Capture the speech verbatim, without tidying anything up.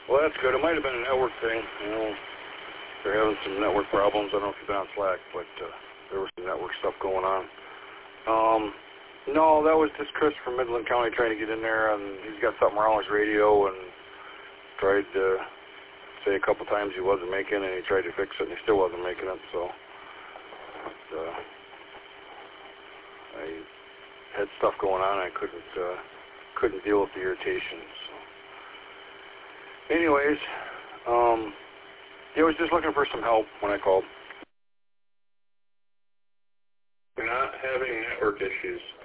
Well, that's good. It might have been a network thing. You know, they're having some network problems. I don't know if you've been on Slack, but uh, there was some network stuff going on. Um, no, that was just Chris from Midland County trying to get in there, and he's got something wrong with his radio, and tried to say a couple times he wasn't making, and he tried to fix it, and he still wasn't making it. So uh, I had stuff going on. I couldn't uh, couldn't deal with the irritation. So, anyways, um, he was just looking for some help when I called. We're not having network issues.